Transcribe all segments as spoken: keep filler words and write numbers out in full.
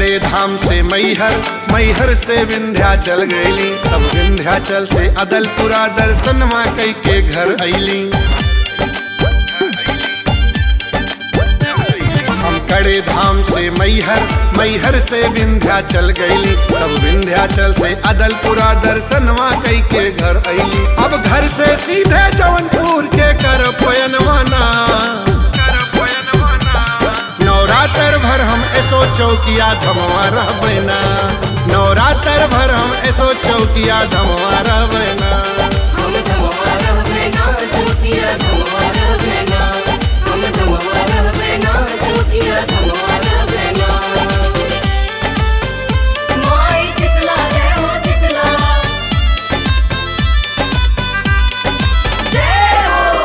कड़े धाम से मैहर, मैहर से विंध्याचल गईली, तब विंध्याचल से अदलपुरा दर्शनवा कई के घर अइली। हम कड़े धाम से मैहर, मैहर से विंध्याचल गईली, तब विंध्याचल से अदलपुरा दर्शनवा कई के घर अइली। अब घर से सीधे जौनपुर के कर पयनवाना, नवरात्र भर हम ऐसो चौकिया धमवा रहबैना, नवरात्र भर हम ऐसो चौकिया धमवा रहबैना। हम धमवा रहबैना, चौकिया धमवा रहबैना, हम धमवा रहबैना, चौकिया धमवा रहबैना। माई शीतला जय हो शीतला, जय हो।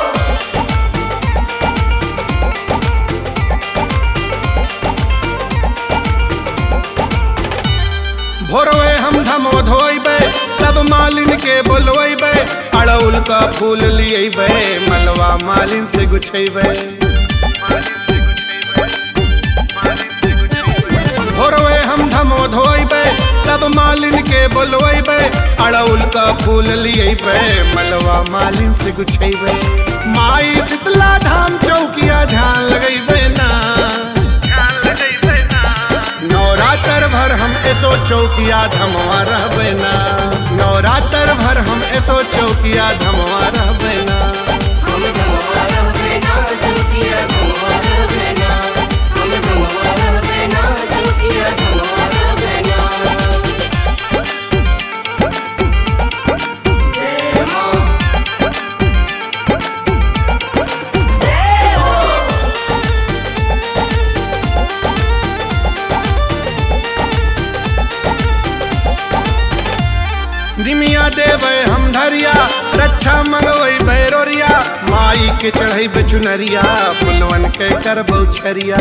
भोरवे हम धमो धोइबे, तब मालिन के बोलवैबे, अड़उल का फूल लियैबे, मलवा मालिन से गुछैबे। भोरवे हम धमो धोइबे, तब मालिन के बोलवैबे, अड़उल का फूल लियैबे, मलवा मालिन से गुछैबे। माई शीतला धाम चौकिया ध्यान लगैबे ना, नवरात्र भर हम ऐसो चौकिया धमवा रहबैना, नवरात्र भर हम ऐसो चौकिया धमवा रहबैना। हम धमवा रहबैना, चौकिया धमवा रहबैना, हम धमवा रहबैना, चौकिया धमवा रहबैना। जय मां, जय हो। निमिया देवे हम धरिया, रक्षा मंगवई भैरोरिया, माई के चढ़ई बेचुनरिया, फुलवन के कर बौछरिया।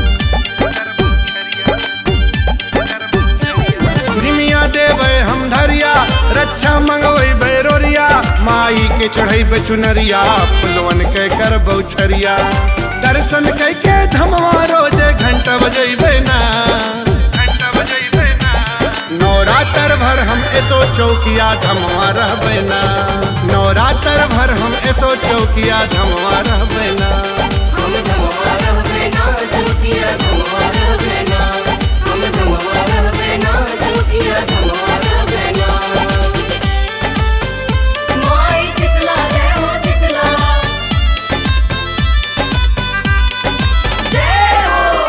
निमिया देवे हम धरिया, रक्षा मंगवई भैरोरिया, माई के चढ़ई बेचुनरिया, फुलवन के कर बौछरिया। दर्शन कई के धमवा रोजे घंटा बजैबे ना, नवरात्र भर हम ऐसो चौकिया धमवा रहबैना, नवरात्र भर हम ऐसो चौकिया धमवा रहबैना। हम धमवा रहबैना, चौकिया धमवा रहबैना, हम धमवा रहबैना, चौकिया धमवा रहबैना। माई शीतला जय हो शीतला, जय हो।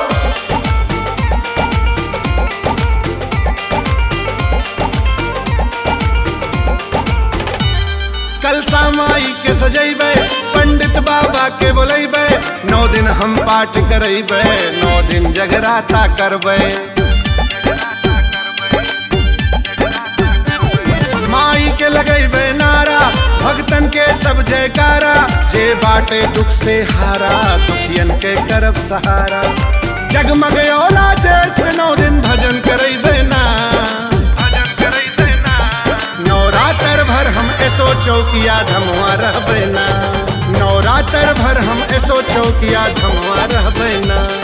कलसा माई के सजैबे, पंडित बाबा के बोलैबे, नौ दिन हम पाठ करैबे, नौ दिन जगराता करबे। माई के लगैबे नारा, भक्तन के सब जयकारा, जे बाटे दुख से हारा, दुखियन के करब सहारा। जगमग औला जैसे नौ दिन भजन करैबे ना, नवरात्र भर हम ऐसो चौकिया धमवा रहबैना, नवरात्र भर हम ऐसो चौकिया धमवा रहबैना।